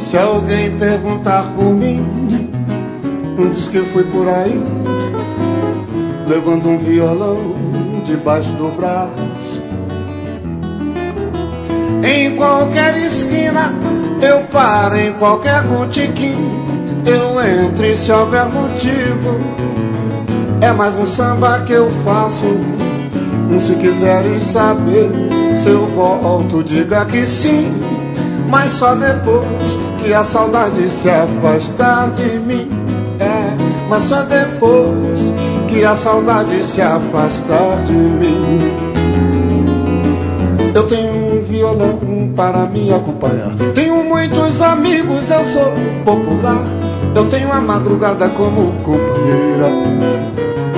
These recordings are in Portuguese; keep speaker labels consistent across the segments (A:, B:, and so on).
A: Se alguém perguntar por mim, diz que fui por aí, levando um violão debaixo do braço. Em qualquer esquina eu paro, em qualquer botequim eu entro, e se houver motivo é mais um samba que eu faço. Se quiserem saber se eu volto, diga que sim, mas só depois que a saudade se afastar de mim. Mas só depois que a saudade se afastar de mim. Eu tenho um violão para me acompanhar, tenho muitos amigos, eu sou popular. Eu tenho a madrugada como companheira.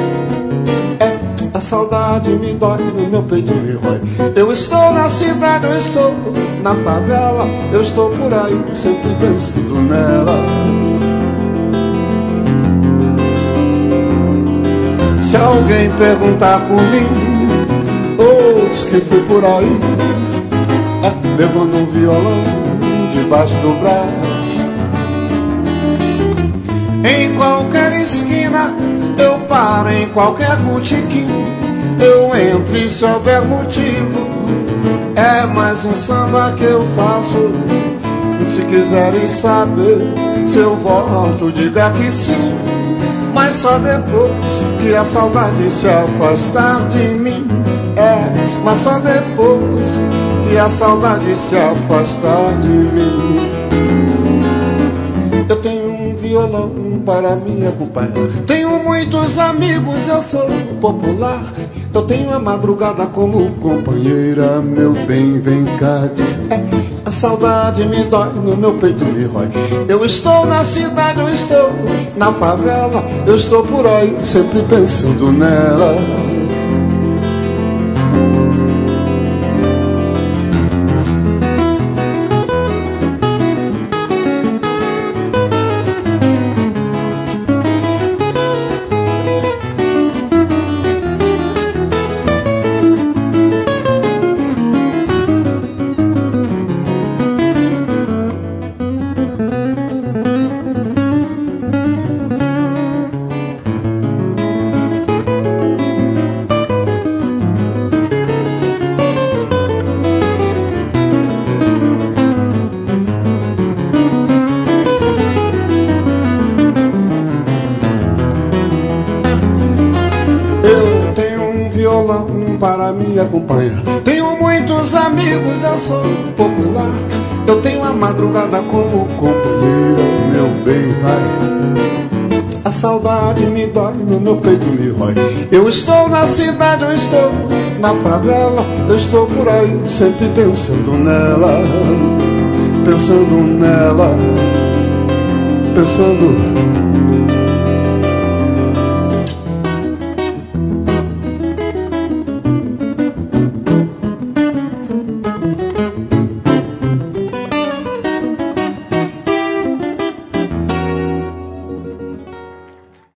A: A saudade me dói, no meu peito me rói. Eu estou na cidade, eu estou na favela, eu estou por aí, sempre pensando nela. Se alguém perguntar por mim, ou diz que fui por aí, levando um violão debaixo do braço. Em qualquer esquina eu paro, em qualquer botequim eu entro, e se houver motivo é mais um samba que eu faço. Se quiserem saber se eu volto, diga que sim, mas só depois que a saudade se afastar de mim. Mas só depois que a saudade se afastar de mim. Eu tenho um violão para me acompanhar, tenho muitos amigos, eu sou popular. Eu tenho a madrugada como companheira. Meu bem, vem cá, diz, a saudade me dói, no meu peito me rói. Eu estou na cidade, eu estou na favela, eu estou por aí, sempre pensando nela. Para me acompanhar, tenho muitos amigos, eu sou popular. Eu tenho a madrugada como companheira. Meu bem, vai, a saudade me dói, no meu peito me rói. Eu estou na cidade, eu estou na favela, eu estou por aí, sempre pensando nela. Pensando nela, pensando